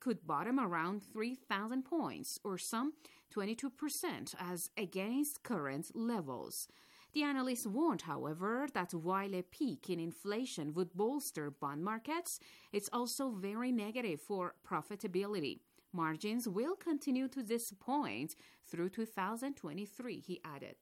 could bottom around 3,000 points, or some 22%, as against current levels. The analysts warned, however, that while a peak in inflation would bolster bond markets, it's also very negative for profitability. Margins will continue to disappoint through 2023, he added.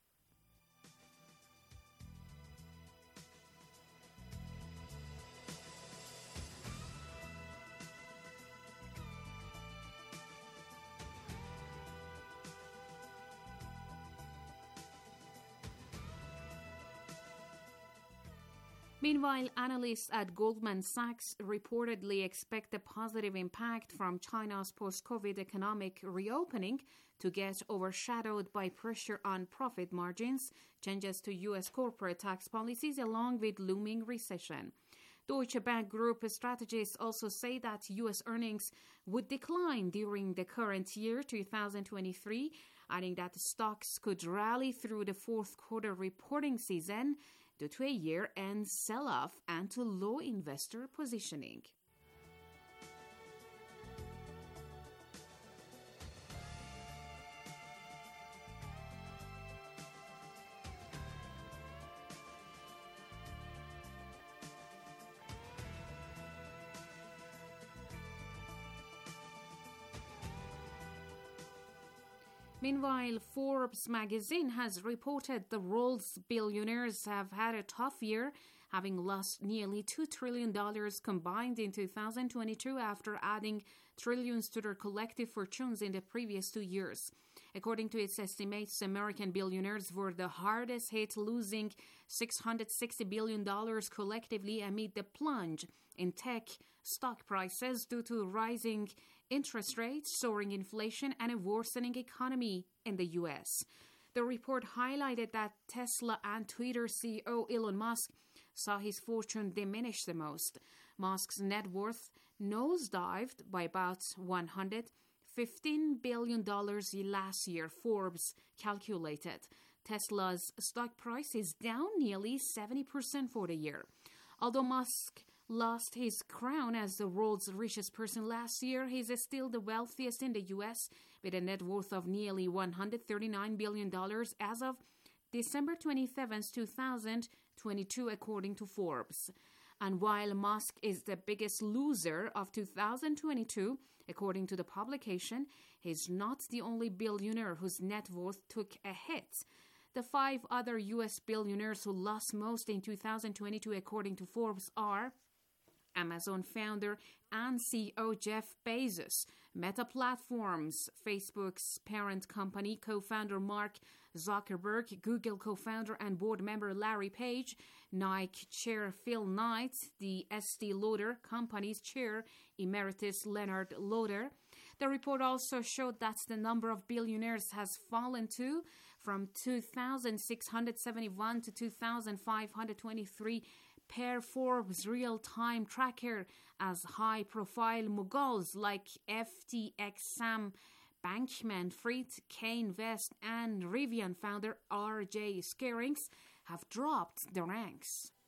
Meanwhile, analysts at Goldman Sachs reportedly expect the positive impact from China's post-COVID economic reopening to get overshadowed by pressure on profit margins, changes to U.S. corporate tax policies, along with looming recession. Deutsche Bank Group strategists also say that U.S. earnings would decline during the current year, 2023, adding that stocks could rally through the fourth quarter reporting season due to a year-end sell-off and to low investor positioning. Meanwhile, Forbes magazine has reported the world's billionaires have had a tough year, having lost nearly $2 trillion combined in 2022 after adding trillions to their collective fortunes in the previous 2 years. According to its estimates, American billionaires were the hardest hit, losing $660 billion collectively amid the plunge in tech stock prices due to rising interest rates, soaring inflation, and a worsening economy in the U.S. The report highlighted that Tesla and Twitter CEO Elon Musk saw his fortune diminish the most. Musk's net worth nosedived by about $115 billion last year, Forbes calculated. Tesla's stock price is down nearly 70% for the year. Although Musk lost his crown as the world's richest person last year, he is still the wealthiest in the U.S. with a net worth of nearly $139 billion as of December 27, 2022, according to Forbes. And while Musk is the biggest loser of 2022, according to the publication, he's not the only billionaire whose net worth took a hit. The 5 other U.S. billionaires who lost most in 2022, according to Forbes, are Amazon founder and CEO Jeff Bezos, Meta Platforms, Facebook's parent company co-founder Mark Zuckerberg, Google co-founder and board member Larry Page, Nike chair Phil Knight, the Estee Lauder company's chair emeritus Leonard Lauder. The report also showed that the number of billionaires has fallen from 2,671 to 2,523 per Forbes real-time tracker, as high-profile moguls like FTX Sam Bankman-Fried, Kanye West, and Rivian founder R.J. Scarinx have dropped the ranks.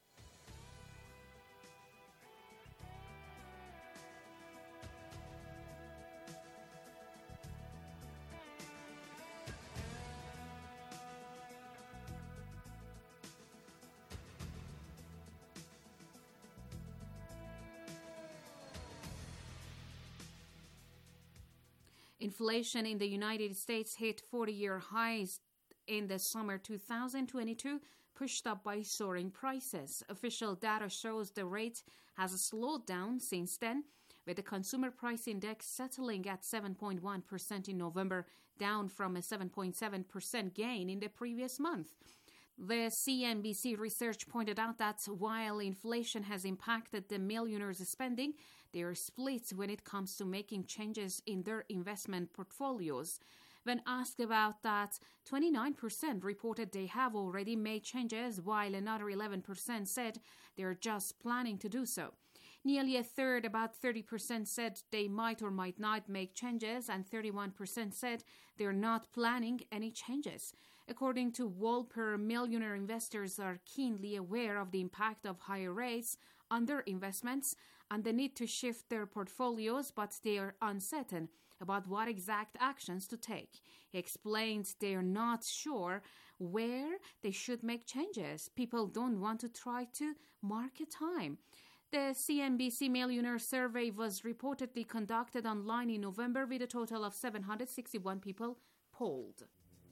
Inflation in the United States hit 40-year highs in the summer 2022, pushed up by soaring prices. Official data shows the rate has slowed down since then, with the consumer price index settling at 7.1% in November, down from a 7.7% gain in the previous month. The CNBC research pointed out that while inflation has impacted the millionaires' spending, they are split when it comes to making changes in their investment portfolios. When asked about that, 29% reported they have already made changes, while another 11% said they're just planning to do so. Nearly a third, about 30%, said they might or might not make changes, and 31% said they're not planning any changes. According to Walper, millionaire investors are keenly aware of the impact of higher rates on their investments and the need to shift their portfolios, but they are uncertain about what exact actions to take. He explains they are not sure where they should make changes. People don't want to try to market time. The CNBC Millionaire Survey was reportedly conducted online in November with a total of 761 people polled.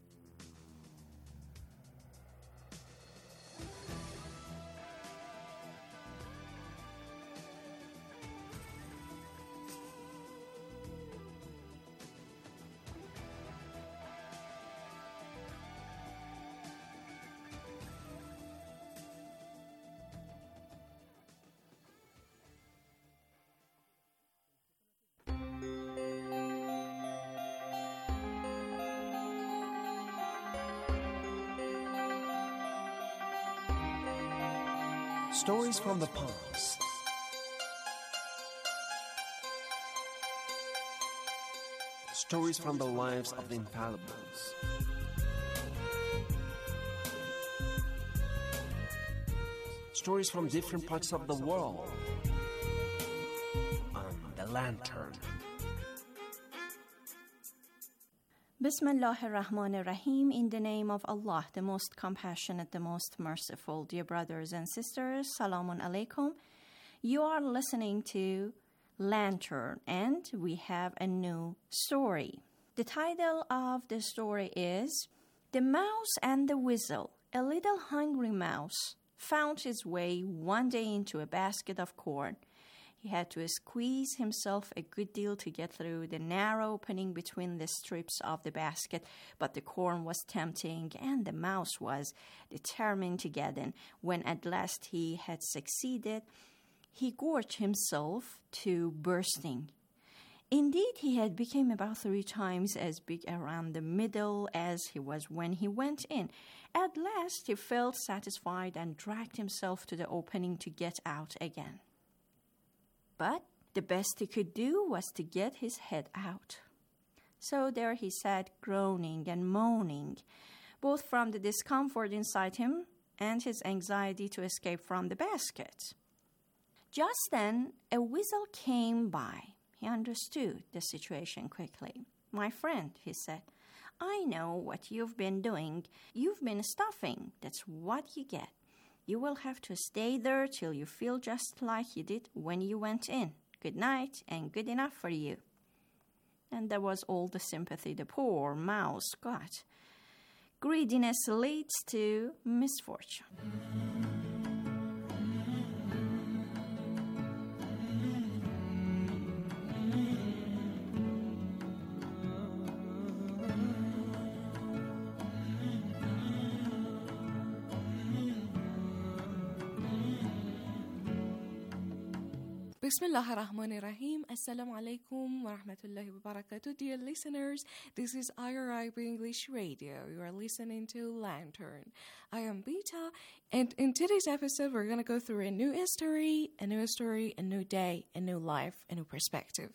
Stories from the past. Stories from the lives of the infallibles. Stories from different parts of the world. On The Lantern. Bismillah ar-Rahman ar-Rahim, in the name of Allah, the most compassionate, the most merciful. Dear brothers and sisters, Salamun Alaikum. You are listening to Lantern, and we have a new story. The title of the story is The Mouse and the Weasel. A little hungry mouse found his way one day into a basket of corn. He had to squeeze himself a good deal to get through the narrow opening between the strips of the basket, but the corn was tempting, and the mouse was determined to get in. When at last he had succeeded, he gorged himself to bursting. Indeed, he had become about 3 times as big around the middle as he was when he went in. At last, he felt satisfied and dragged himself to the opening to get out again. But the best he could do was to get his head out. So there he sat, groaning and moaning, both from the discomfort inside him and his anxiety to escape from the basket. Just then, a weasel came by. He understood the situation quickly. "My friend," he said, "I know what you've been doing. You've been stuffing. That's what you get. You will have to stay there till you feel just like you did when you went in. Good night, and good enough for you." And that was all the sympathy the poor mouse got. Greediness leads to misfortune. Bismillah ar-Rahman ar-Rahim. Assalamu alaikum wa rahmatullahi wa barakatuh. Dear listeners, this is IRIB English Radio. You are listening to Lantern. I am Beta, and in today's episode, we're going to go through a new history, a new day, a new life, a new perspective.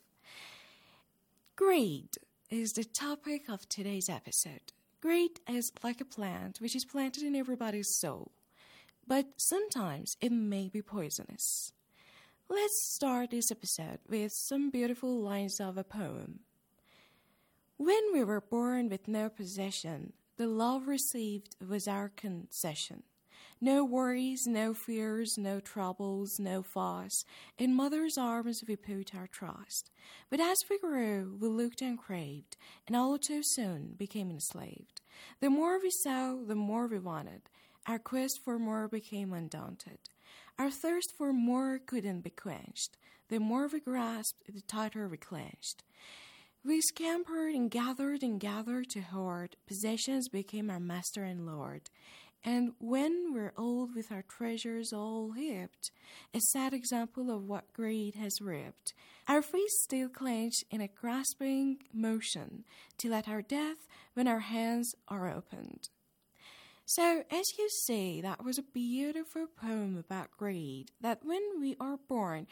Greed is the topic of today's episode. Greed is like a plant which is planted in everybody's soul, but sometimes it may be poisonous. Let's start this episode with some beautiful lines of a poem. When we were born with no possession, the love received was our concession. No worries, no fears, no troubles, no fuss. In mother's arms we put our trust. But as we grew, we looked and craved, and all too soon became enslaved. The more we saw, the more we wanted. Our quest for more became undaunted. Our thirst for more couldn't be quenched. The more we grasped, the tighter we clenched. We scampered and gathered to hoard. Possessions became our master and lord. And when we're old with our treasures all heaped, a sad example of what greed has ripped. Our fists still clench in a grasping motion, till at our death, when our hands are opened. So, as you see, that was a beautiful poem about greed, that when we are born,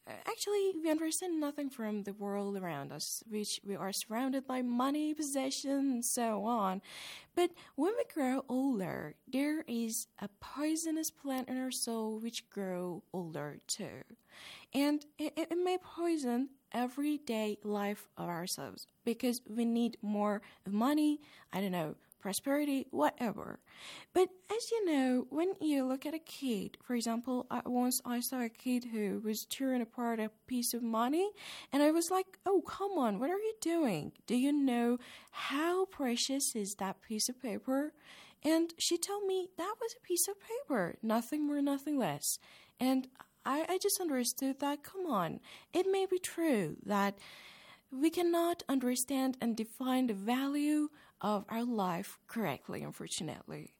actually, we understand nothing from the world around us, which we are surrounded by money, possession, and so on. But when we grow older, there is a poisonous plant in our soul which grow older too. And it may poison everyday life of ourselves because we need more money, prosperity, whatever. But as you know, when you look at a kid, for example, once I saw a kid who was tearing apart a piece of money, and I was like, oh, come on, what are you doing? Do you know how precious is that piece of paper? And she told me that was a piece of paper, nothing more, nothing less. And I just understood that, come on, it may be true that we cannot understand and define the value of our life correctly, unfortunately.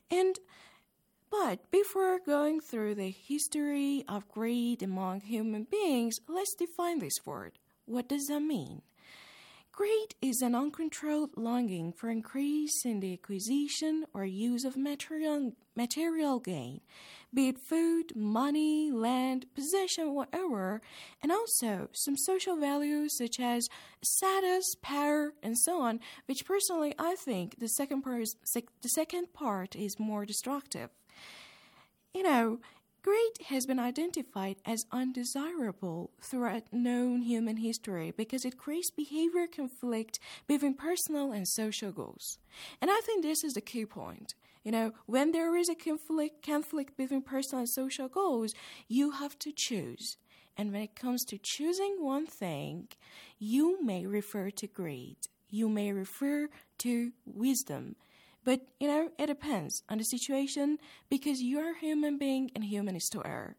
But before going through the history of greed among human beings, let's define this word. What does that mean? Greed is an uncontrolled longing for increase in the acquisition or use of material gain, be it food, money, land, possession, whatever, and also some social values such as status, power, and so on, which personally I think the second part is more destructive. Greed has been identified as undesirable throughout known human history because it creates behavior conflict between personal and social goals. And I think this is the key point. When there is a conflict between personal and social goals, you have to choose. And when it comes to choosing one thing, you may refer to greed. You may refer to wisdom. But, it depends on the situation because you're a human being and human is to err.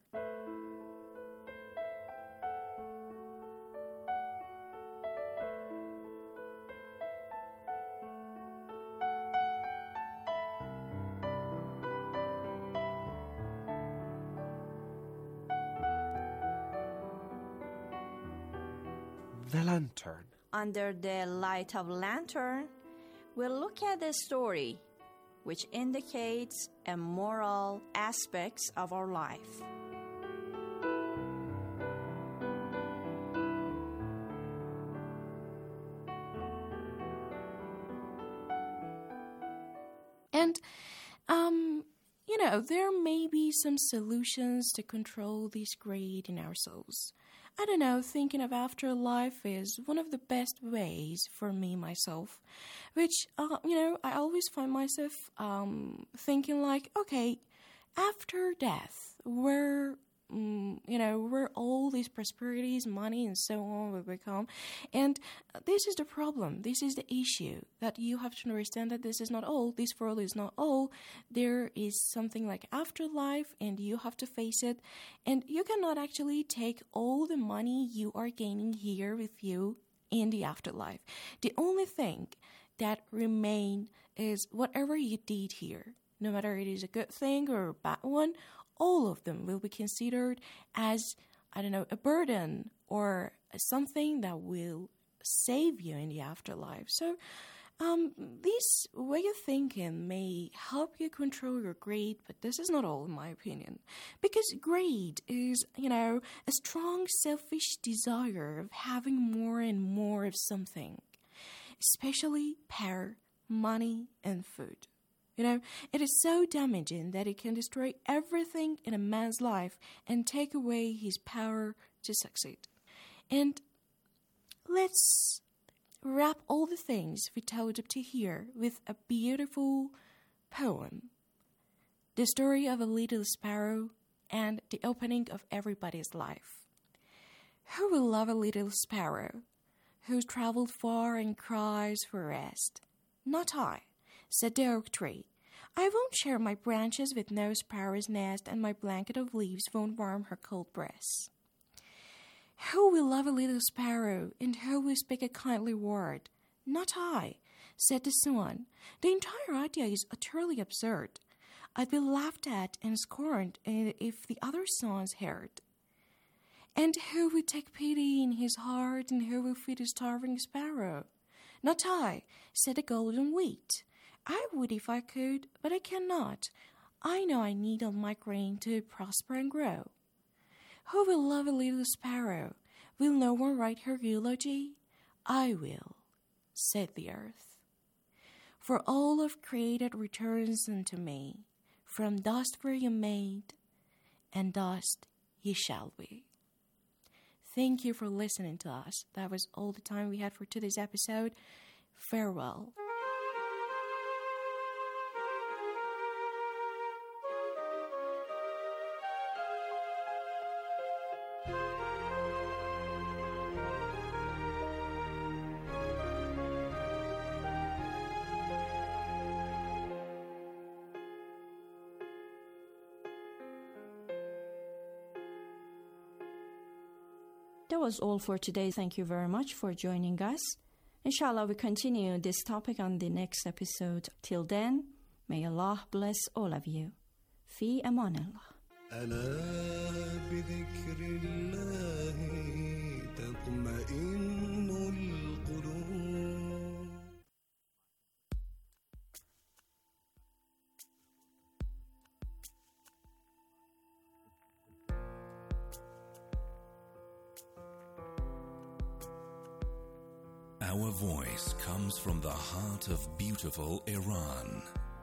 The lantern. Under the light of lantern, we'll look at the story which indicates a moral aspects of our life. And, there may be some solutions to control this greed in our souls. I don't know, thinking of afterlife is one of the best ways for me, myself, which, I always find myself thinking like, okay, after death, where all these prosperities, money, and so on will become. And this is the problem. This is the issue that you have to understand that this is not all. This world is not all. There is something like afterlife, and you have to face it. And you cannot actually take all the money you are gaining here with you in the afterlife. The only thing that remain is whatever you did here, no matter it is a good thing or a bad one. All of them will be considered as, a burden or something that will save you in the afterlife. So this way of thinking may help you control your greed, but this is not all, in my opinion. Because greed is, a strong selfish desire of having more and more of something, especially power, money, and food. It is so damaging that it can destroy everything in a man's life and take away his power to succeed. And let's wrap all the things we told up to here with a beautiful poem. The story of a little sparrow and the opening of everybody's life. Who will love a little sparrow who's traveled far and cries for rest? Not I, said the oak tree. I won't share my branches with no sparrow's nest, and my blanket of leaves won't warm her cold breast. Who will love a little sparrow, and who will speak a kindly word? Not I, said the swan. The entire idea is utterly absurd. I'd be laughed at and scorned if the other swans heard. And who would take pity in his heart, and who will feed a starving sparrow? Not I, said the golden wheat. I would if I could, but I cannot. I know I need all my grain to prosper and grow. Who will love a little sparrow? Will no one write her eulogy? I will, said the earth. For all of created returns unto me. From dust were you made, and dust ye shall be. Thank you for listening to us. That was all the time we had for today's episode. Farewell. That was all for today. Thank you very much for joining us. Inshallah, we continue this topic on the next episode. Till then, may Allah bless all of you. Fi aman Allah. ألا بذكر الله تطمئن القلوب. Our voice comes from the heart of beautiful Iran.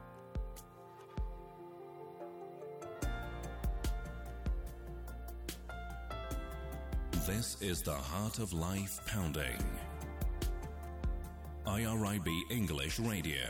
This is the Heart of Life Pounding. IRIB English Radio.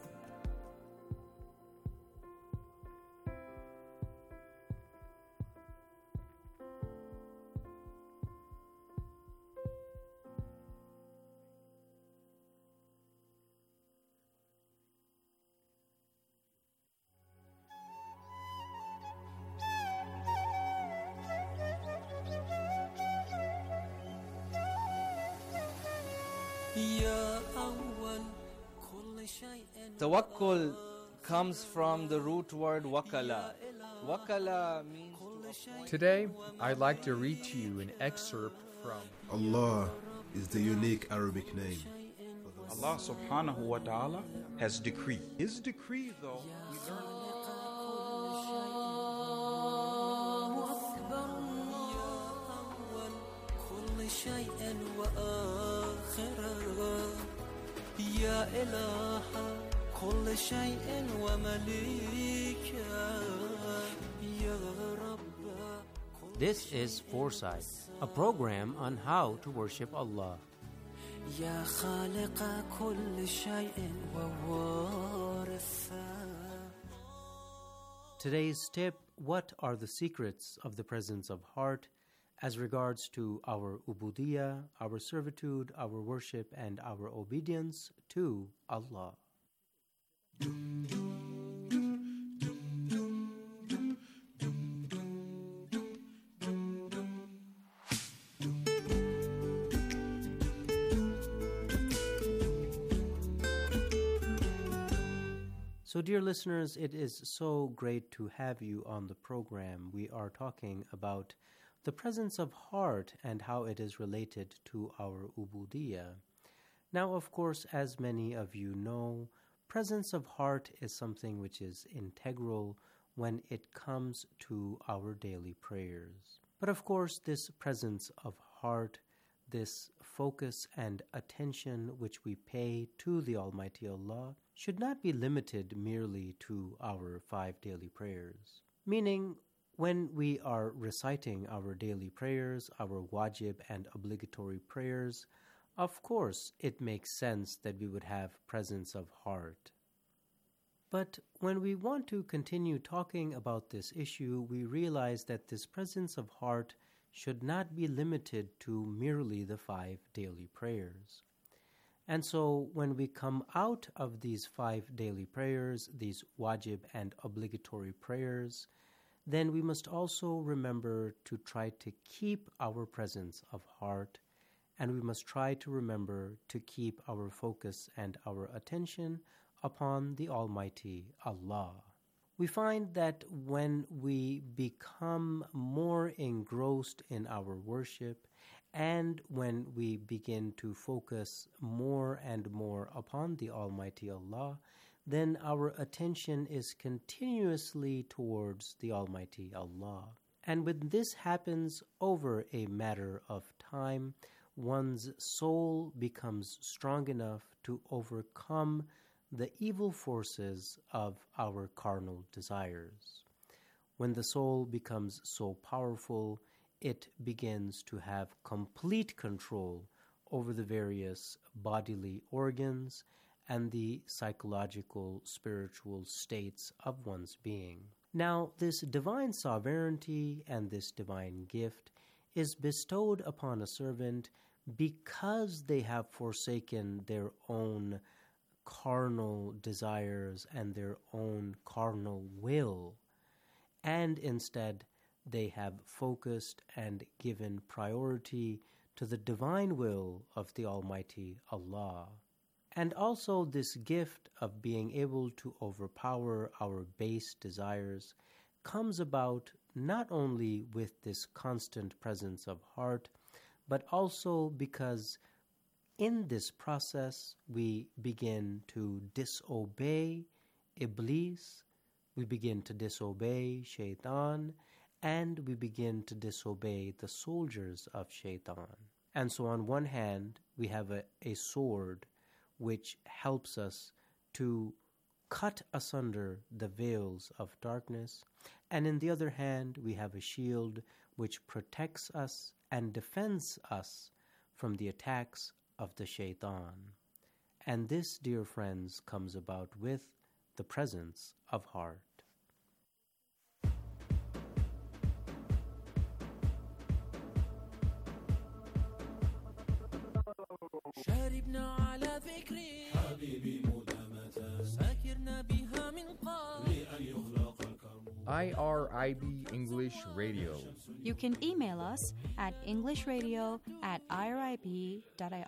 Tawakkul comes from the root word wakala. Wakala means to appoint. Today, I'd like to read to you an excerpt from Allah is the unique Arabic name. Allah subhanahu wa ta'ala has decreed. His decree, though, we learn This is Foresight, a program on how to worship Allah. Today's tip: what are the secrets of the presence of heart as regards to our ubudiyah, our servitude, our worship, and our obedience to Allah? So, dear listeners, it is so great to have you on the program. We are talking about the presence of heart and how it is related to our ubudiyah. Now, of course, as many of you know, presence of heart is something which is integral when it comes to our daily prayers. But of course, this presence of heart, this focus and attention which we pay to the Almighty Allah, should not be limited merely to our 5 daily prayers. Meaning, when we are reciting our daily prayers, our wajib and obligatory prayers, of course it makes sense that we would have presence of heart. But when we want to continue talking about this issue, we realize that this presence of heart should not be limited to merely the 5 daily prayers. And so when we come out of these 5 daily prayers, these wajib and obligatory prayers, then we must also remember to try to keep our presence of heart, and we must try to remember to keep our focus and our attention upon the Almighty Allah. We find that when we become more engrossed in our worship, and when we begin to focus more and more upon the Almighty Allah, then our attention is continuously towards the Almighty Allah. And when this happens over a matter of time, one's soul becomes strong enough to overcome the evil forces of our carnal desires. When the soul becomes so powerful, it begins to have complete control over the various bodily organs and the psychological, spiritual states of one's being. Now, this divine sovereignty and this divine gift is bestowed upon a servant because they have forsaken their own carnal desires and their own carnal will, and instead they have focused and given priority to the divine will of the Almighty Allah. And also this gift of being able to overpower our base desires comes about not only with this constant presence of heart, but also because in this process we begin to disobey Iblis, we begin to disobey Shaitan, and we begin to disobey the soldiers of Shaitan. And so on one hand, we have a sword which helps us to cut asunder the veils of darkness, and in the other hand, we have a shield which protects us and defends us from the attacks of the Shaitan. And this, dear friends, comes about with the presence of heart. IRIB English Radio. You can email us at englishradio@irib.ir.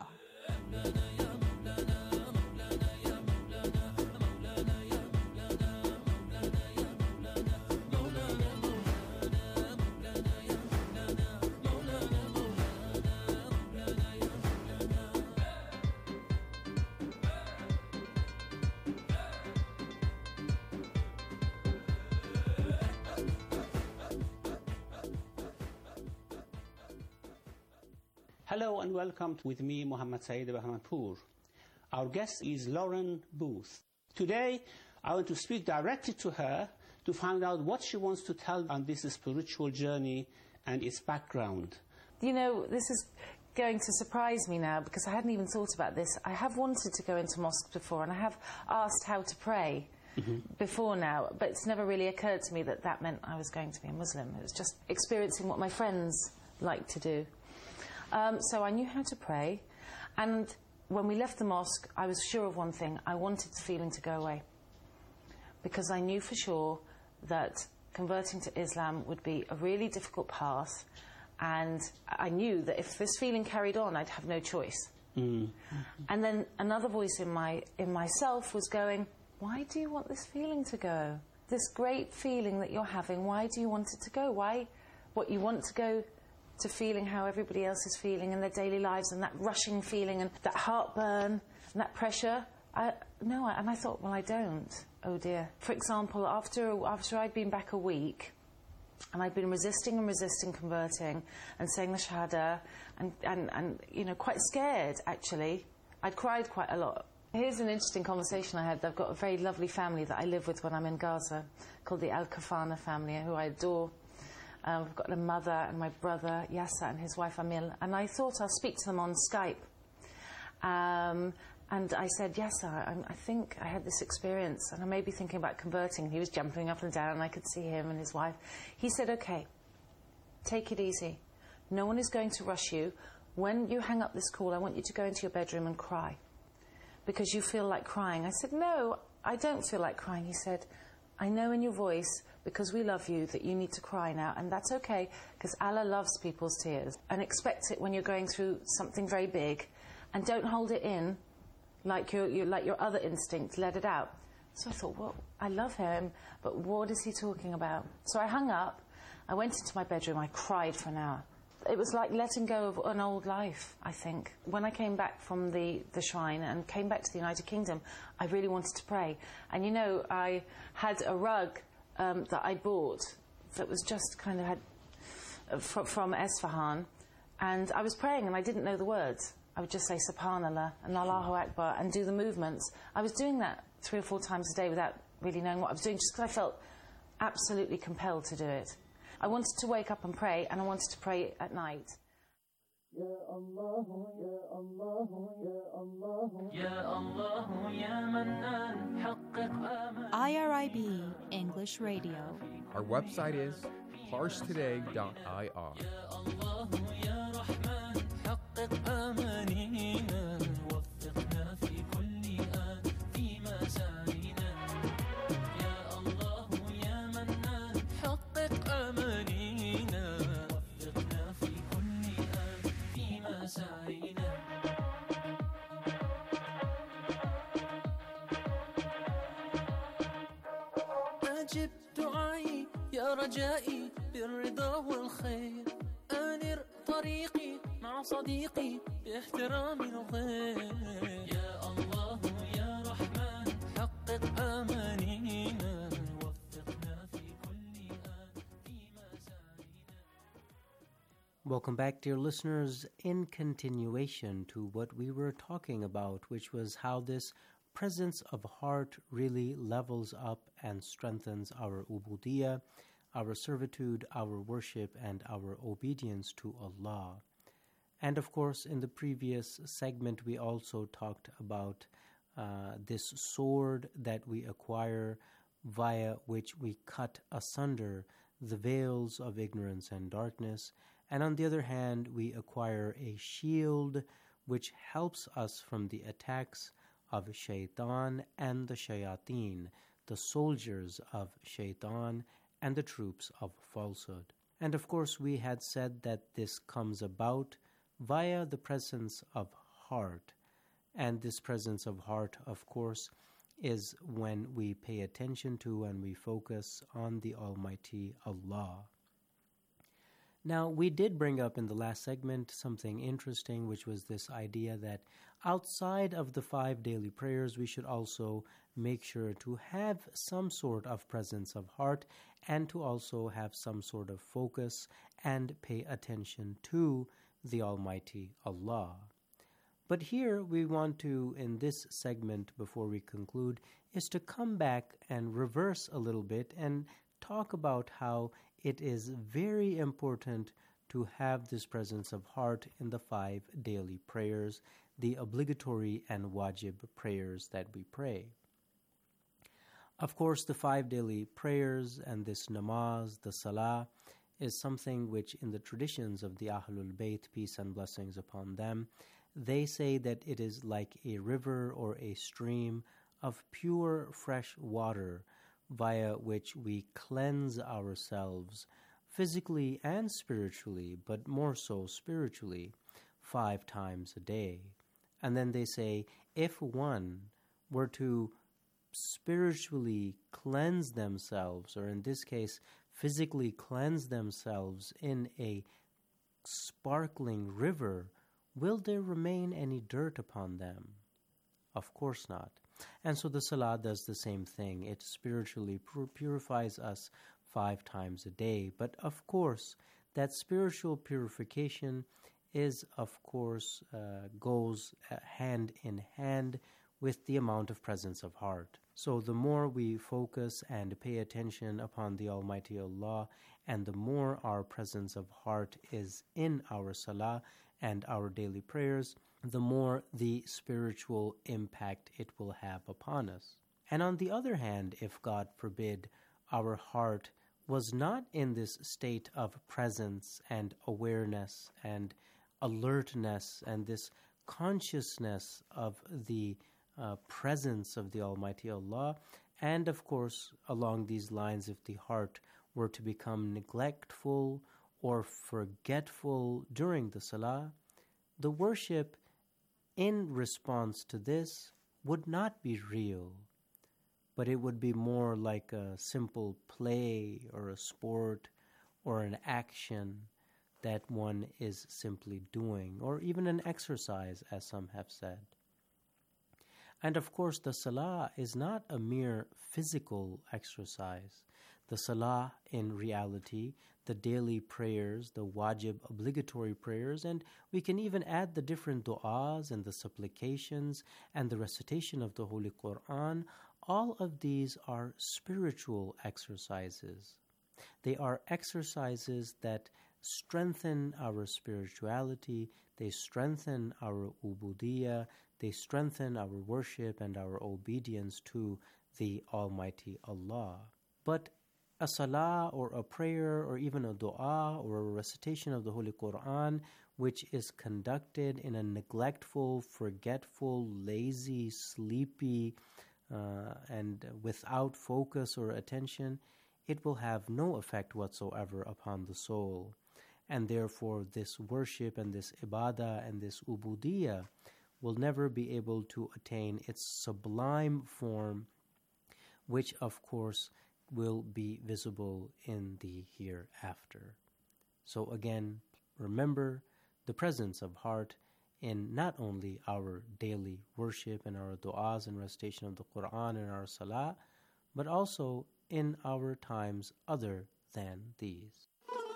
Hello and welcome with me, Muhammad Saeed Bahmanpour. Our guest is Lauren Booth. Today, I want to speak directly to her to find out what she wants to tell on this spiritual journey and its background. You know, this is going to surprise me now because I hadn't even thought about this. I have wanted to go into mosque before and I have asked how to pray before now, but it's never really occurred to me that that meant I was going to be a Muslim. It was just experiencing what my friends like to do. So I knew how to pray, and when we left the mosque, I was sure of one thing. I wanted the feeling to go away, because I knew for sure that converting to Islam would be a really difficult path, and I knew that if this feeling carried on, I'd have no choice. And then another voice in myself was going, why do you want this feeling to go? This great feeling that you're having, why do you want it to go? Why? What, you want to go to feeling how everybody else is feeling in their daily lives, and that rushing feeling and that heartburn and that pressure? And I thought, well, I don't. Oh dear. For example, after I'd been back a week, and I'd been resisting converting and saying the Shahada, and you know, quite scared actually. I'd cried quite a lot. Here's an interesting conversation I had. I've got a very lovely family that I live with when I'm in Gaza, called the Al-Kafana family, who I adore. I've got a mother and my brother Yasser and his wife Amil, and I thought I'll speak to them on Skype. And I said, Yasser, I think I had this experience and I may be thinking about converting. And he was jumping up and down and I could see him and his wife. He said, okay, take it easy. No one is going to rush you. When you hang up this call, I want you to go into your bedroom and cry, because you feel like crying. I said, no, I don't feel like crying. He said, I know in your voice, because we love you, that you need to cry now, and that's okay, because Allah loves people's tears and expects it when you're going through something very big, and don't hold it in like your other instinct. Let it out. So I thought, well, I love him, but what is he talking about? So I hung up, I went into my bedroom, I cried for an hour. It was like letting go of an old life, I think. When I came back from the shrine and came back to the United Kingdom, I really wanted to pray. And you know, I had a rug that I bought that was just kind of had from Esfahan, and I was praying and I didn't know the words. I would just say Subhanallah and Allahu Akbar and do the movements. I was doing that 3 or 4 times a day without really knowing what I was doing, just because I felt absolutely compelled to do it. I wanted to wake up and pray, and I wanted to pray at night. IRIB English Radio. Our website is parstoday.ir. أجب دعائي يا رجائي بالرضا والخير أنر طريقي مع صديقي باحترام الغير يا الله يا رحمن حقق أمانينا وفقنا في كل آن في مساعينا. Welcome back, dear listeners, in continuation to what we were talking about, which was how this presence of heart really levels up and strengthens our ubudiyah, our servitude, our worship, and our obedience to Allah. And of course, in the previous segment, we also talked about this sword that we acquire via which we cut asunder the veils of ignorance and darkness. And on the other hand, we acquire a shield which helps us from the attacks of shaitan and the shayateen, the soldiers of shaitan and the troops of falsehood. And of course, we had said that this comes about via the presence of heart. And this presence of heart, of course, is when we pay attention to and we focus on the Almighty Allah. Now, we did bring up in the last segment something interesting, which was this idea that outside of the 5 daily prayers, we should also make sure to have some sort of presence of heart and to also have some sort of focus and pay attention to the Almighty Allah. But here we want to, in this segment before we conclude, is to come back and reverse a little bit and talk about how it is very important to have this presence of heart in the 5 daily prayers, the obligatory and wajib prayers that we pray. Of course, the 5 daily prayers and this namaz, the salah, is something which in the traditions of the Ahlul Bayt, peace and blessings upon them, they say that it is like a river or a stream of pure fresh water via which we cleanse ourselves physically and spiritually, but more so spiritually, 5 times a day. And then they say, if one were to spiritually cleanse themselves, or in this case, physically cleanse themselves in a sparkling river, will there remain any dirt upon them? Of course not. And so the salah does the same thing. It spiritually purifies us 5 times a day. But of course, that spiritual purification is, of course, goes hand in hand with the amount of presence of heart. So the more we focus and pay attention upon the Almighty Allah, and the more our presence of heart is in our salah and our daily prayers, the more the spiritual impact it will have upon us. And on the other hand, if God forbid our heart was not in this state of presence and awareness and alertness and this consciousness of the presence of the Almighty Allah, and of course along these lines, if the heart were to become neglectful or forgetful during the salah, the worship in response to this would not be real, but it would be more like a simple play or a sport or an action that one is simply doing, or even an exercise, as some have said. And of course, the salah is not a mere physical exercise. The salah, in reality, the daily prayers, the wajib obligatory prayers, and we can even add the different du'as and the supplications and the recitation of the Holy Quran. All of these are spiritual exercises. They are exercises that strengthen our spirituality, they strengthen our ubudiyah, they strengthen our worship and our obedience to the Almighty Allah. But a salah or a prayer or even a dua or a recitation of the Holy Quran which is conducted in a neglectful, forgetful, lazy, sleepy, and without focus or attention, it will have no effect whatsoever upon the soul. And therefore this worship and this ibadah and this ubudiyah will never be able to attain its sublime form, which of course will be visible in the hereafter. So again, remember the presence of heart in not only our daily worship and our du'as and recitation of the Quran and our salah, but also in our times other than these.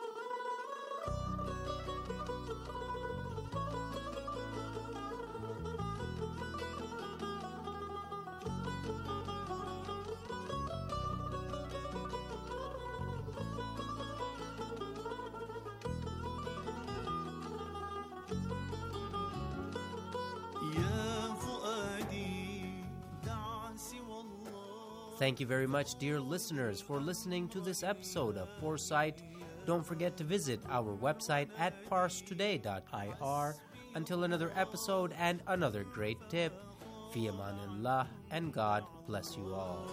Thank you very much, dear listeners, for listening to this episode of Foresight. Don't forget to visit our website at parstoday.ir. Until another episode and another great tip, fi amanillah, and God bless you all.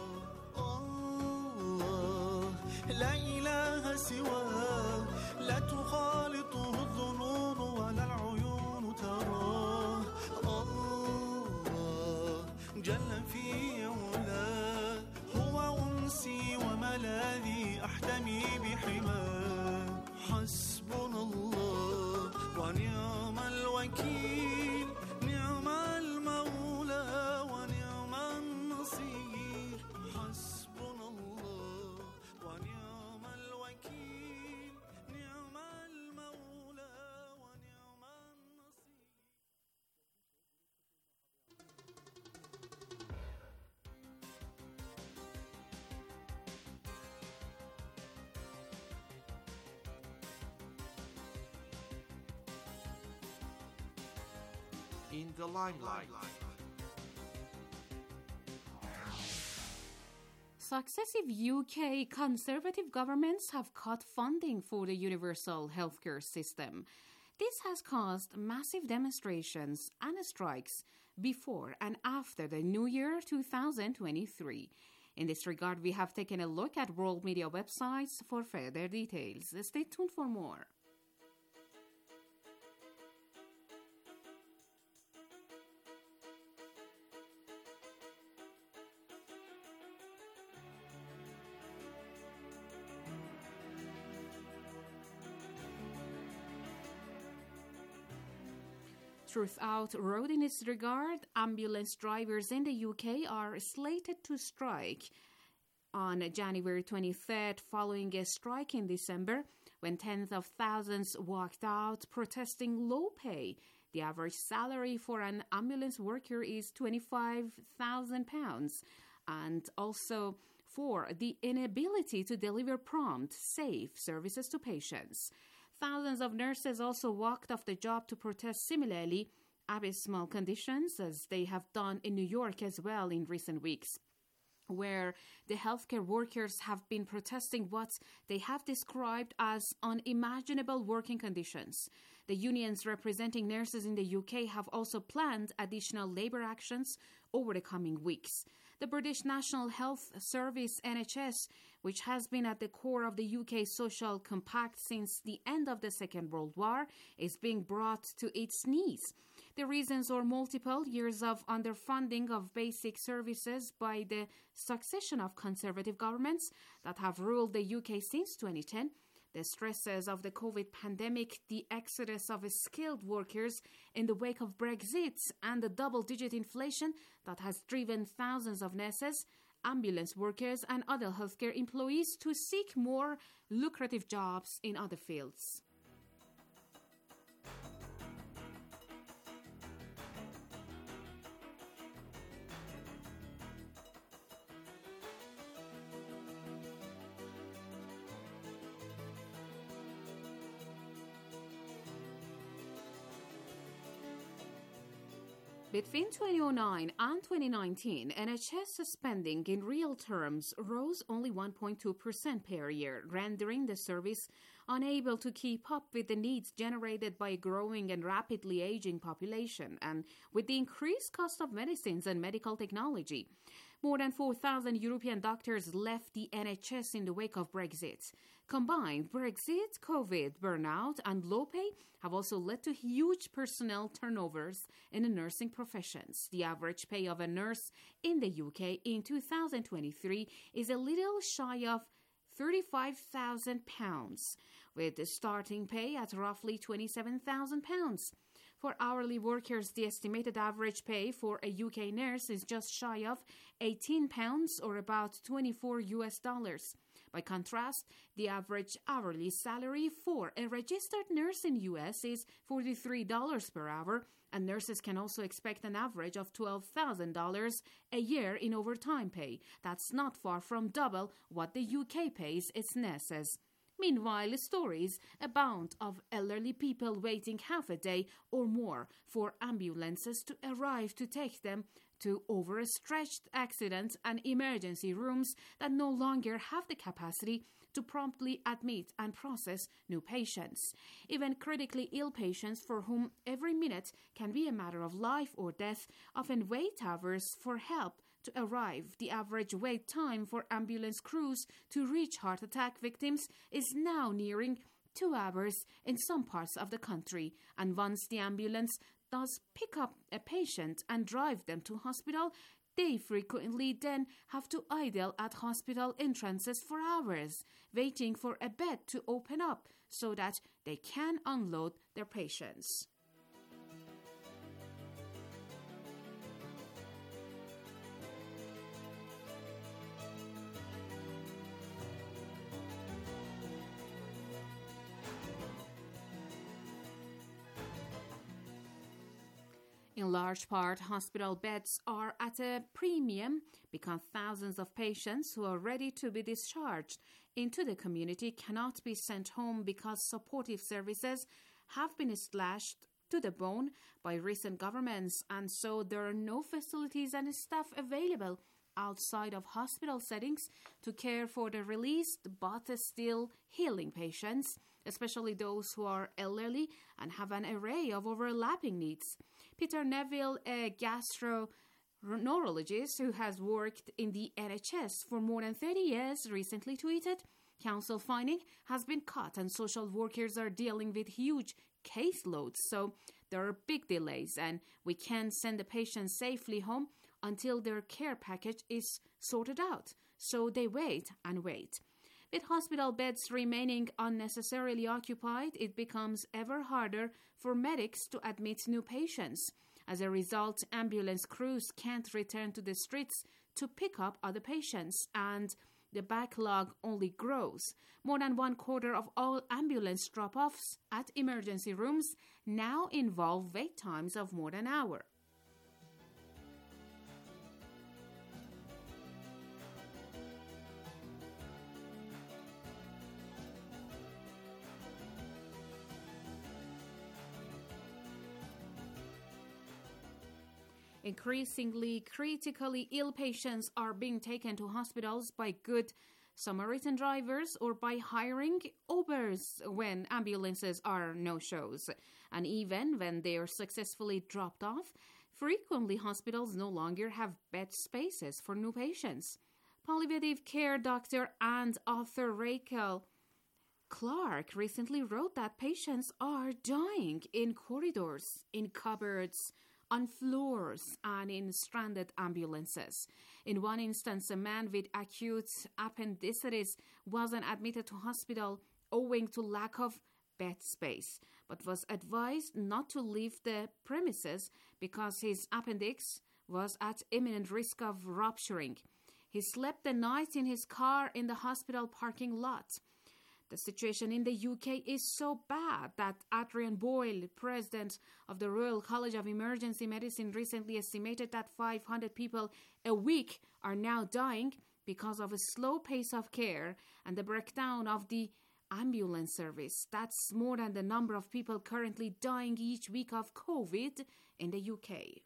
لا إله سواه لا تخالطه الظنون ولا العيون تراه الله جل في علاه هو أنسي وملاذي أحتمي بحماه حسبنا الله ونعم الوكيل نعم المولى ونعم النصير حسبنا الله ونعم الوكيل نعم المولى ونعم النصير. In the limelight. Successive UK Conservative governments have cut funding for the universal healthcare system. This has caused massive demonstrations and strikes before and after the New Year 2023. In this regard, we have taken a look at world media websites for further details. Stay tuned for more. Truth wrote in this regard, ambulance drivers in the UK are slated to strike on January 23rd following a strike in December when tens of thousands walked out protesting low pay. The average salary for an ambulance worker is £25,000 and also for the inability to deliver prompt, safe services to patients. Thousands of nurses also walked off the job to protest similarly abysmal conditions, as they have done in New York as well in recent weeks, where the healthcare workers have been protesting what they have described as unimaginable working conditions. The unions representing nurses in the UK have also planned additional labour actions over the coming weeks. The British National Health Service, NHS, which has been at the core of the UK social compact since the end of the Second World War, is being brought to its knees. The reasons are multiple: years of underfunding of basic services by the succession of Conservative governments that have ruled the UK since 2010, the stresses of the COVID pandemic, the exodus of skilled workers in the wake of Brexit, and the double-digit inflation that has driven thousands of nurses ambulance workers and other healthcare employees to seek more lucrative jobs in other fields. Between 2009 and 2019, NHS spending in real terms rose only 1.2% per year, rendering the service unable to keep up with the needs generated by a growing and rapidly aging population and with the increased cost of medicines and medical technology. More than 4,000 European doctors left the NHS in the wake of Brexit. Combined, Brexit, COVID, burnout, and low pay have also led to huge personnel turnovers in the nursing professions. The average pay of a nurse in the UK in 2023 is a little shy of £35,000, with the starting pay at roughly £27,000. For hourly workers, the estimated average pay for a UK nurse is just shy of £18 or about $24. By contrast, the average hourly salary for a registered nurse in US is $43 per hour, and nurses can also expect an average of $12,000 a year in overtime pay. That's not far from double what the UK pays its nurses. Meanwhile, stories abound of elderly people waiting half a day or more for ambulances to arrive to take them to overstretched accidents and emergency rooms that no longer have the capacity to promptly admit and process new patients. Even critically ill patients for whom every minute can be a matter of life or death often wait hours for help to arrive. The average wait time for ambulance crews to reach heart attack victims is now nearing 2 hours in some parts of the country, and once the ambulance does pick up a patient and drive them to hospital, they frequently then have to idle at hospital entrances for hours, waiting for a bed to open up so that they can unload their patients. In large part, hospital beds are at a premium because thousands of patients who are ready to be discharged into the community cannot be sent home because supportive services have been slashed to the bone by recent governments, and so there are no facilities and staff available outside of hospital settings to care for the released but still healing patients, especially those who are elderly and have an array of overlapping needs. Peter Neville, a gastroenterologist who has worked in the NHS for more than 30 years, recently tweeted, "Council funding has been cut and social workers are dealing with huge caseloads, so there are big delays and we can't send the patients safely home until their care package is sorted out. So they wait and wait." With hospital beds remaining unnecessarily occupied, it becomes ever harder for medics to admit new patients. As a result, ambulance crews can't return to the streets to pick up other patients, and the backlog only grows. More than 1/4 of all ambulance drop-offs at emergency rooms now involve wait times of more than an hour. Increasingly critically ill patients are being taken to hospitals by good Samaritan drivers or by hiring Ubers when ambulances are no-shows. And even when they are successfully dropped off, frequently hospitals no longer have bed spaces for new patients. Palliative care doctor and author Rachel Clark recently wrote that patients are dying in corridors, in cupboards, on floors, and in stranded ambulances. In one instance, a man with acute appendicitis wasn't admitted to hospital owing to lack of bed space, but was advised not to leave the premises because his appendix was at imminent risk of rupturing. He slept the night in his car in the hospital parking lot. The situation in the UK is so bad that Adrian Boyle, president of the Royal College of Emergency Medicine, recently estimated that 500 people a week are now dying because of a slow pace of care and the breakdown of the ambulance service. That's more than the number of people currently dying each week of COVID in the UK.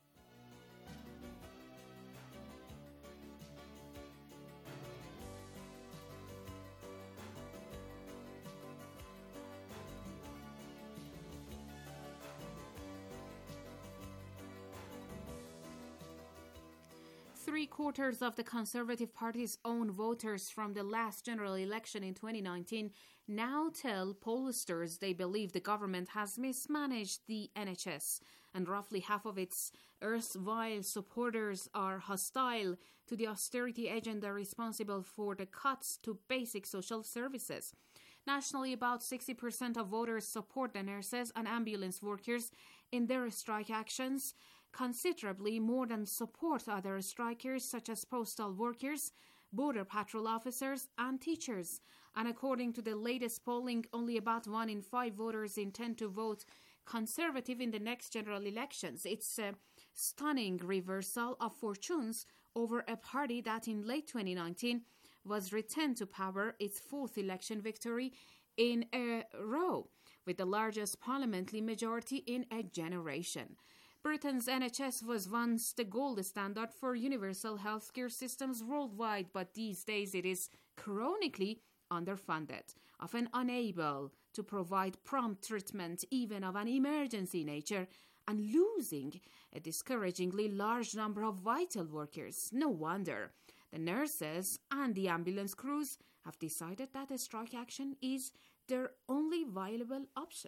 Three-quarters of the Conservative Party's own voters from the last general election in 2019 now tell pollsters they believe the government has mismanaged the NHS, and roughly half of its erstwhile supporters are hostile to the austerity agenda responsible for the cuts to basic social services. Nationally, about 60% of voters support the nurses and ambulance workers in their strike actions, considerably more than support other strikers such as postal workers, border patrol officers, and teachers. And according to the latest polling, only about 1 in 5 voters intend to vote Conservative in the next general elections. It's a stunning reversal of fortunes over a party that in late 2019 was returned to power, its 4th election victory in a row, with the largest parliamentary majority in a generation. Britain's NHS was once the gold standard for universal healthcare systems worldwide, but these days it is chronically underfunded, often unable to provide prompt treatment even of an emergency nature, and losing a discouragingly large number of vital workers. No wonder the nurses and the ambulance crews have decided that a strike action is their only viable option.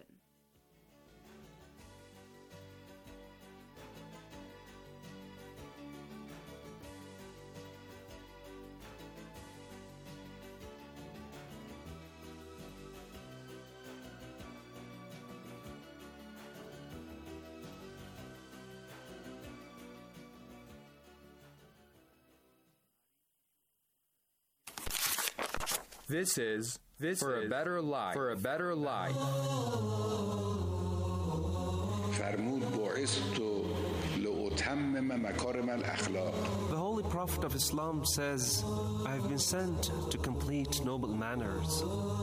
This is For a Better Life. For a Better Life. فرمود بعثت لأتمم مكارم الأخلاق. The Holy Prophet of Islam says, I have been sent to complete noble manners.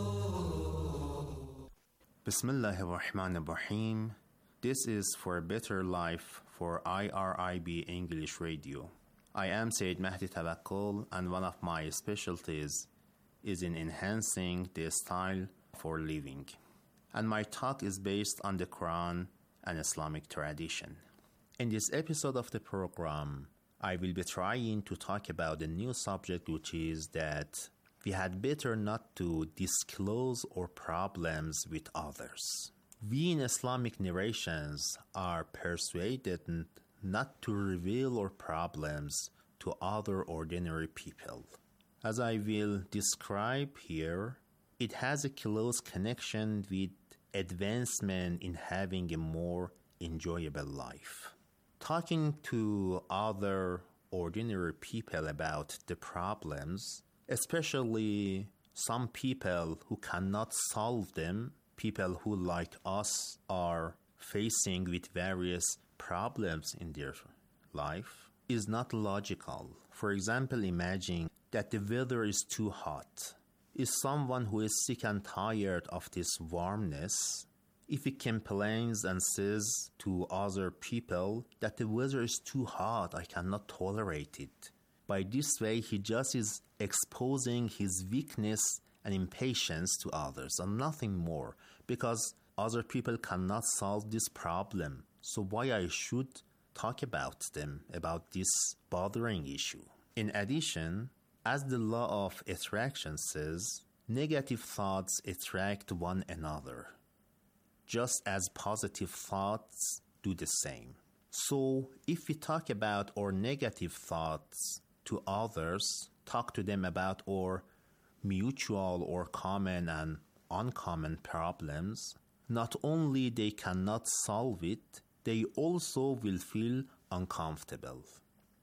Bismillah ar-Rahman ar-Rahim. This is For a Better Life for IRIB English Radio. I am Sayyid Mahdi Tawakkol, and one of my specialties is in enhancing the style for living. And my talk is based on the Quran and Islamic tradition. In this episode of the program, I will be trying to talk about a new subject, which is that we had better not to disclose our problems with others. We in Islamic narrations are persuaded not to reveal our problems to other ordinary people. As I will describe here, it has a close connection with advancement in having a more enjoyable life. Talking to other ordinary people about the problems, especially some people who cannot solve them, people who like us are facing with various problems in their life, is not logical. For example, imagine that the weather is too hot. Is someone who is sick and tired of this warmness, if he complains and says to other people that the weather is too hot, I cannot tolerate it. By this way, he just is exposing his weakness and impatience to others and nothing more, because other people cannot solve this problem. So why I should talk about them, about this bothering issue? In addition, as the law of attraction says, negative thoughts attract one another, just as positive thoughts do the same. So, if we talk about our negative thoughts to others, talk to them about our mutual or common and uncommon problems, not only they cannot solve it, they also will feel uncomfortable.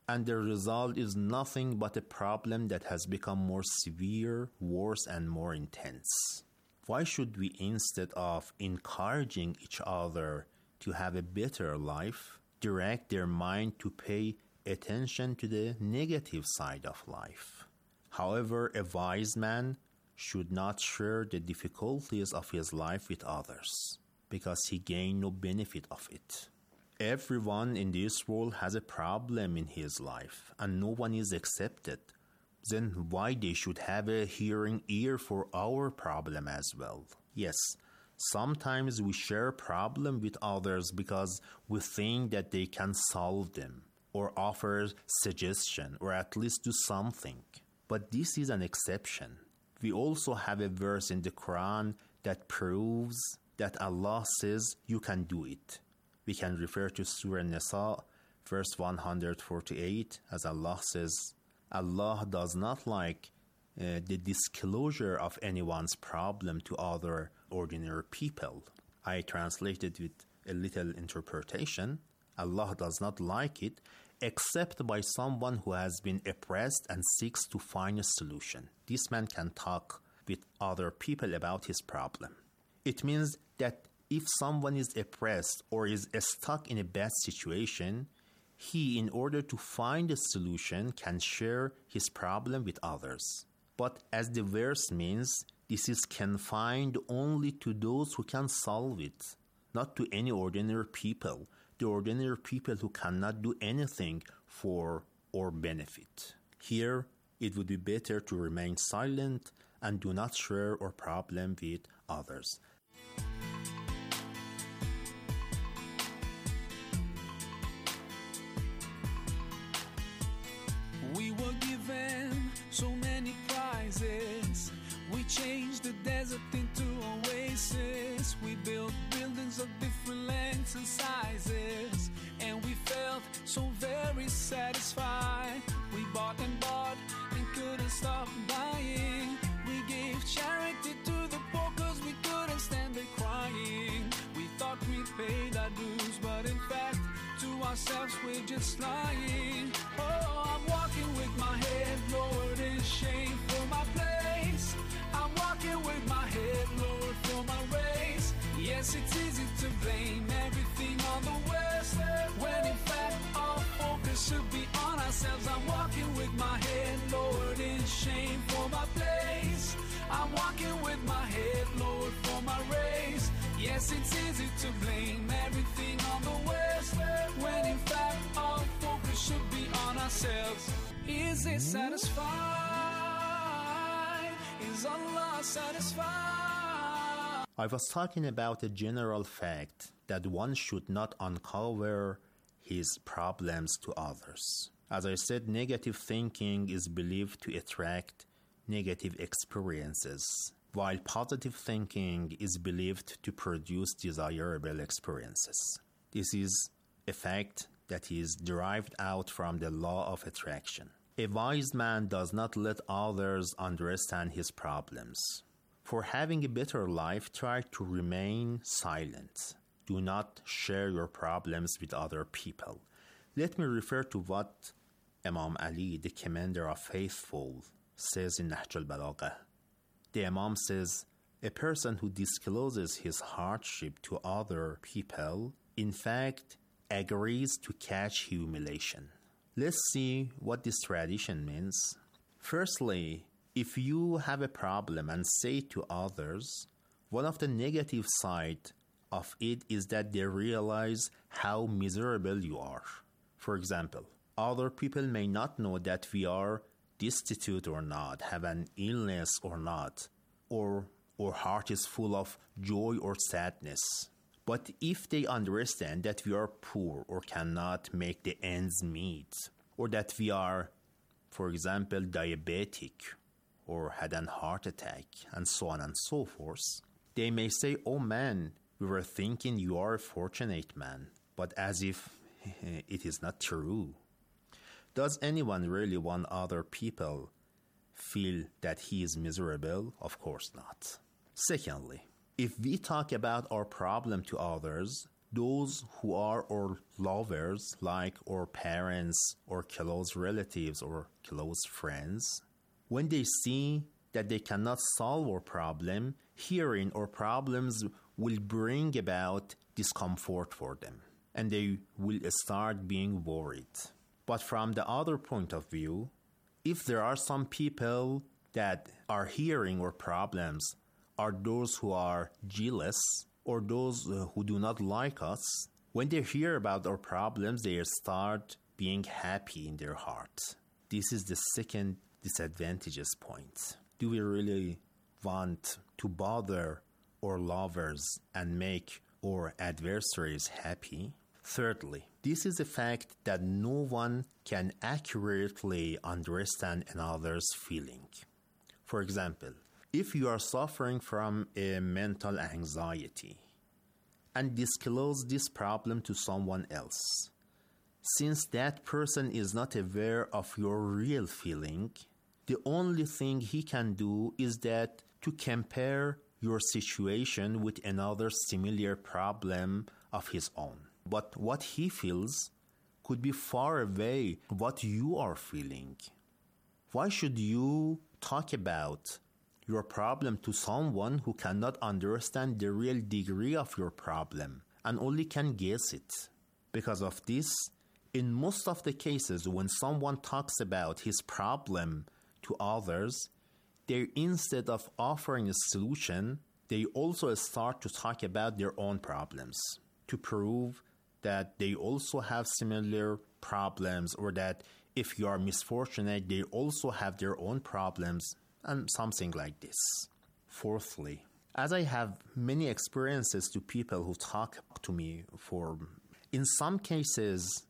and the result is nothing but a problem that has become more severe, worse, and more intense. Why should we, instead of encouraging each other to have a better life, direct their mind to pay attention to the negative side of life? However, a wise man should not share the difficulties of his life with others, because he gains no benefit of it. Everyone in this world has a problem in his life, and no one is accepted. Then why they should have a hearing ear for our problem as well? Yes, sometimes we share problem with others because we think that they can solve them, or offer suggestion, or at least do something. But this is an exception. We also have a verse in the Quran that proves that Allah says you can do it. We can refer to Surah Nisa, verse 148, as Allah says, Allah does not like the disclosure of anyone's problem to other ordinary people. I translated with a little interpretation. Allah does not like it except by someone who has been oppressed and seeks to find a solution. This man can talk with other people about his problem. It means that if someone is oppressed or is stuck in a bad situation, he, in order to find a solution, can share his problem with others. But as the verse means, this is confined only to those who can solve it, not to any ordinary people, the ordinary people who cannot do anything for our benefit. Here, it would be better to remain silent and do not share our problem with others. We were given so many prizes. We changed the desert into oasis. We built buildings of different lengths and sizes, and we felt so very satisfied. We bought and couldn't stop buying. We gave charity to the poor cause we couldn't stand it crying. We thought we paid our dues, but in fact to ourselves we're just lying. Oh, I'm walking with my head lowered in shame for my place. I'm walking with my head lowered for my race. Yes, it's easy to blame everything on the West, when in fact our focus should be on ourselves. I'm walking with my head lowered in shame for my place. I'm walking with my head lowered for my race. Yes, it's easy to blame everything on the West, when in fact our focus should be on ourselves. Is it satisfied? Is Allah satisfied? I was talking about a general fact that one should not uncover his problems to others. As I said, negative thinking is believed to attract negative experiences, while positive thinking is believed to produce desirable experiences. This is a fact that is derived out from the law of attraction. A wise man does not let others understand his problems. For having a better life, try to remain silent. Do not share your problems with other people. Let me refer to what Imam Ali, the commander of faithful, says in Nahj al-Balagha. The Imam says, a person who discloses his hardship to other people, in fact, agrees to catch humiliation. Let's see what this tradition means. Firstly, if you have a problem and say to others, one of the negative sides of it is that they realize how miserable you are. For example, other people may not know that we are destitute or not, have an illness or not, or our heart is full of joy or sadness. But if they understand that we are poor or cannot make the ends meet, or that we are, for example, diabetic, or had an heart attack, and so on and so forth, they may say, oh man, we were thinking you are a fortunate man, but as if it is not true. Does anyone really want other people feel that he is miserable? Of course not. Secondly, if we talk about our problem to others, those who are our lovers, like our parents or close relatives or close friends, when they see that they cannot solve our problem, hearing our problems will bring about discomfort for them, and they will start being worried. But from the other point of view, if there are some people that are hearing our problems are those who are jealous or those who do not like us, when they hear about our problems, they start being happy in their heart. This is the second disadvantageous point. Do we really want to bother our lovers and make our adversaries happy? Thirdly, this is a fact that no one can accurately understand another's feeling. For example, if you are suffering from a mental anxiety and disclose this problem to someone else, since that person is not aware of your real feeling, the only thing he can do is that to compare your situation with another similar problem of his own. But what he feels could be far away from what you are feeling. Why should you talk about your problem to someone who cannot understand the real degree of your problem and only can guess it? Because of this, in most of the cases when someone talks about his problem to others, they, instead of offering a solution, they also start to talk about their own problems to prove that they also have similar problems, or that if you are misfortunate, they also have their own problems, and something like this. Fourthly, as I have many experiences to people who talk to me in some cases,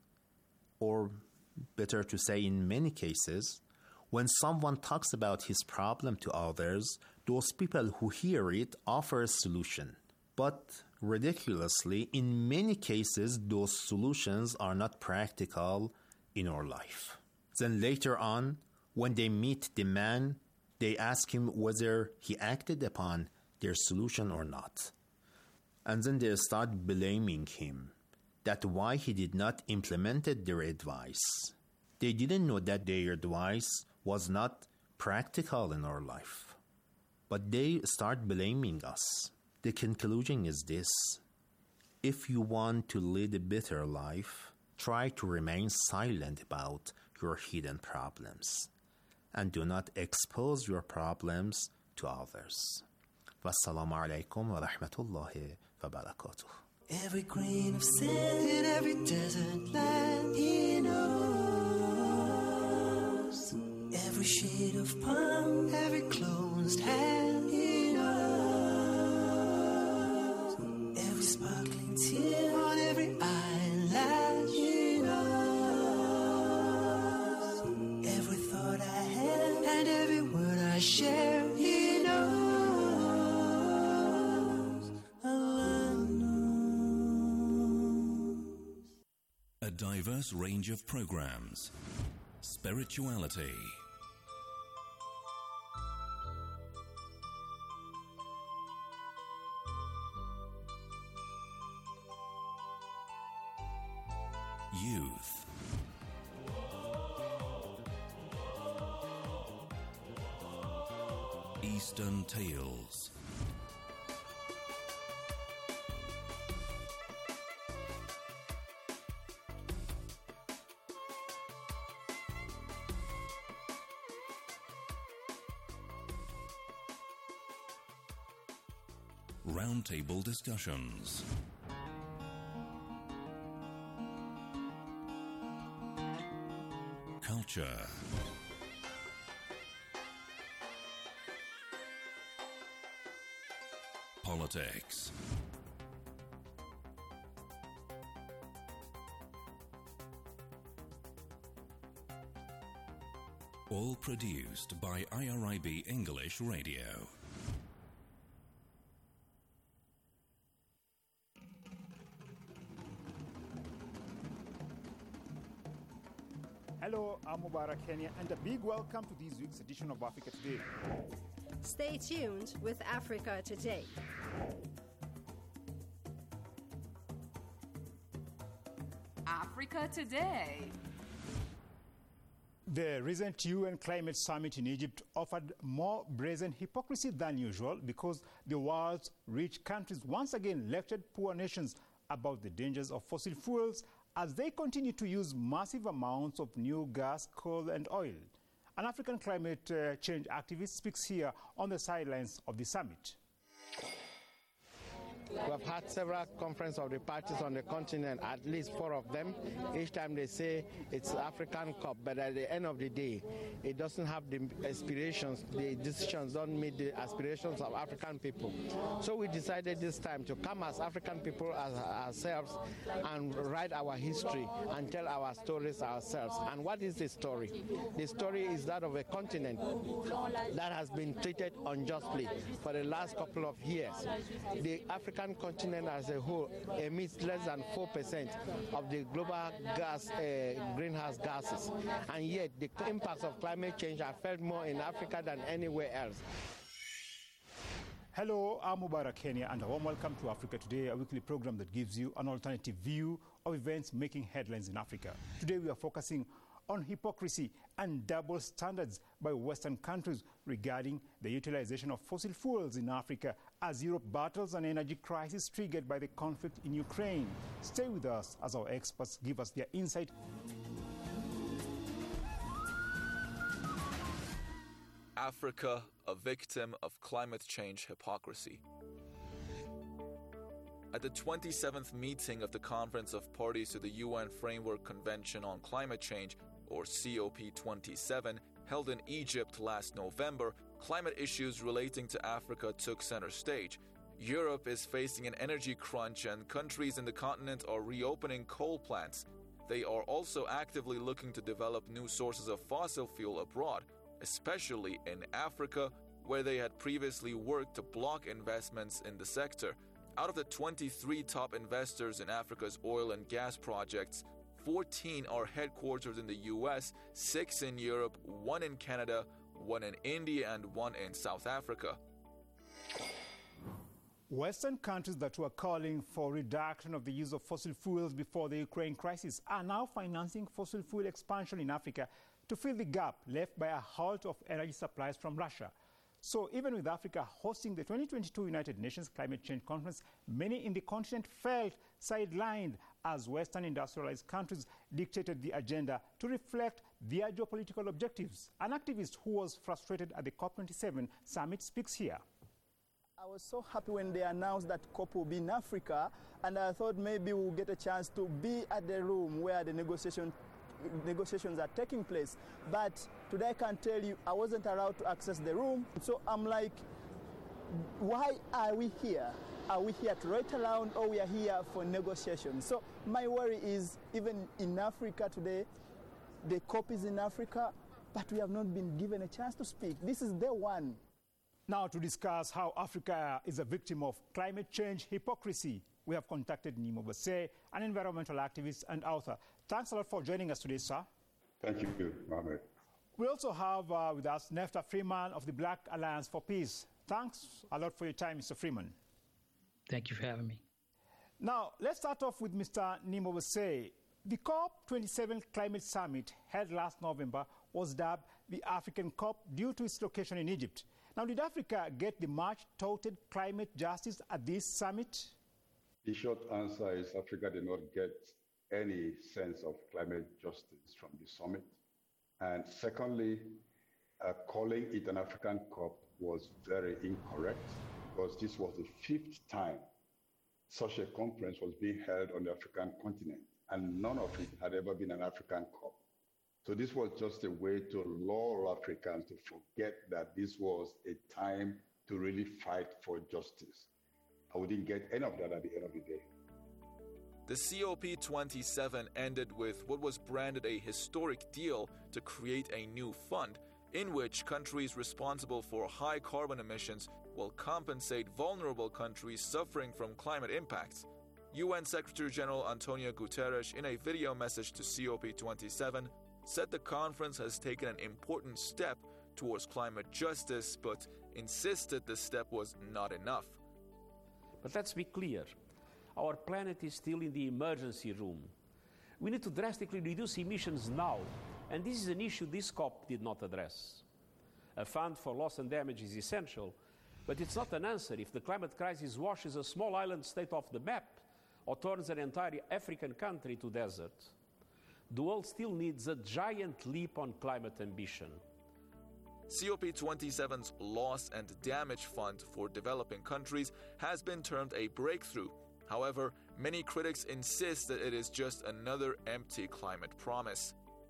or better to say in many cases, when someone talks about his problem to others, those people who hear it offer a solution. But ridiculously, in many cases, those solutions are not practical in our life. Then later on, when they meet the man, they ask him whether he acted upon their solution or not. And then they start blaming him that why he did not implement their advice. They didn't know that their advice was not practical in our life. But they start blaming us. The conclusion is this: if you want to lead a better life, try to remain silent about your hidden problems and do not expose your problems to others. Wassalamu alaikum wa rahmatullahi wa barakatuh. Every grain of sand in every desert land he knows. Every shade of palm, every closed hand he knows. Every sparkling tear on every eyelash he knows. Every thought I have and every word I share he knows. A diverse range of programs, spirituality, youth, Eastern Tales, roundtable discussions, culture, politics, all produced by IRIB English Radio. Hello, I'm Mubarak Kenya, and a big welcome to this week's edition of Africa Today. Stay tuned with Africa Today. Africa Today. The recent UN Climate Summit in Egypt offered more brazen hypocrisy than usual because the world's rich countries once again lectured poor nations about the dangers of fossil fuels as they continue to use massive amounts of new gas, coal and oil. An African climate change activist speaks here on the sidelines of the summit. We have had several conferences of the parties on the continent, at least 4 of them. Each time they say it's African Cup, but at the end of the day, it doesn't have the aspirations, the decisions don't meet the aspirations of African people. So we decided this time to come as African people as ourselves and write our history and tell our stories ourselves. And what is the story? The story is that of a continent that has been treated unjustly for the last couple of years. The African continent as a whole emits less than 4% of the global greenhouse gases, and yet the impacts of climate change are felt more in Africa than anywhere else. Hello, I'm Mubarak Kenya, and a warm welcome to Africa Today, a weekly program that gives you an alternative view of events making headlines in Africa. Today we are focusing on hypocrisy and double standards by Western countries regarding the utilization of fossil fuels in Africa as Europe battles an energy crisis triggered by the conflict in Ukraine. Stay with us as our experts give us their insight. Africa, a victim of climate change hypocrisy. At the 27th meeting of the Conference of Parties to the UN Framework Convention on Climate Change, or COP27, held in Egypt last November, climate issues relating to Africa took center stage. Europe is facing an energy crunch and countries in the continent are reopening coal plants. They are also actively looking to develop new sources of fossil fuel abroad, especially in Africa, where they had previously worked to block investments in the sector. Out of the 23 top investors in Africa's oil and gas projects, 14 are headquartered in the US, 6 in Europe, 1 in Canada, 1 in India, and 1 in South Africa. Western countries that were calling for reduction of the use of fossil fuels before the Ukraine crisis are now financing fossil fuel expansion in Africa to fill the gap left by a halt of energy supplies from Russia. So even with Africa hosting the 2022 United Nations Climate Change Conference, many in the continent felt sidelined as Western industrialized countries dictated the agenda to reflect their geopolitical objectives. An activist who was frustrated at the COP27 summit speaks here. I was so happy when they announced that COP will be in Africa, and I thought maybe we'll get a chance to be at the room where the negotiations are taking place. But today I can tell you I wasn't allowed to access the room. So I'm like, why are we here? Are we here to write around, or we are here for negotiations? So my worry is, even in Africa today, the COP is in Africa, but we have not been given a chance to speak. This is day one. Now to discuss how Africa is a victim of climate change hypocrisy, we have contacted Nimo Bassey, an environmental activist and author. Thanks a lot for joining us today, sir. Thank you, Mohammed. We also have with us Nefta Freeman of the Black Alliance for Peace. Thanks a lot for your time, Mr. Freeman. Thank you for having me. Now, let's start off with Mr. Nimo Bassey. The COP27 Climate Summit held last November was dubbed the African COP due to its location in Egypt. Now, did Africa get the much-touted climate justice at this summit? The short answer is Africa did not get any sense of climate justice from the summit. And secondly, calling it an African COP was very incorrect, because this was the 5th time such a conference was being held on the African continent, and none of it had ever been an African COP. So this was just a way to lull Africans to forget that this was a time to really fight for justice. And we didn't get any of that at the end of the day. The COP27 ended with what was branded a historic deal to create a new fund in which countries responsible for high carbon emissions will compensate vulnerable countries suffering from climate impacts. UN Secretary General Antonio Guterres, in a video message to COP27, said the conference has taken an important step towards climate justice, but insisted the step was not enough. But let's be clear. Our planet is still in the emergency room. We need to drastically reduce emissions now, and this is an issue this COP did not address. A fund for loss and damage is essential, but it's not an answer if the climate crisis washes a small island state off the map or turns an entire African country to desert. The world still needs a giant leap on climate ambition. COP27's Loss and Damage Fund for developing countries has been termed a breakthrough. However, many critics insist that it is just another empty climate promise.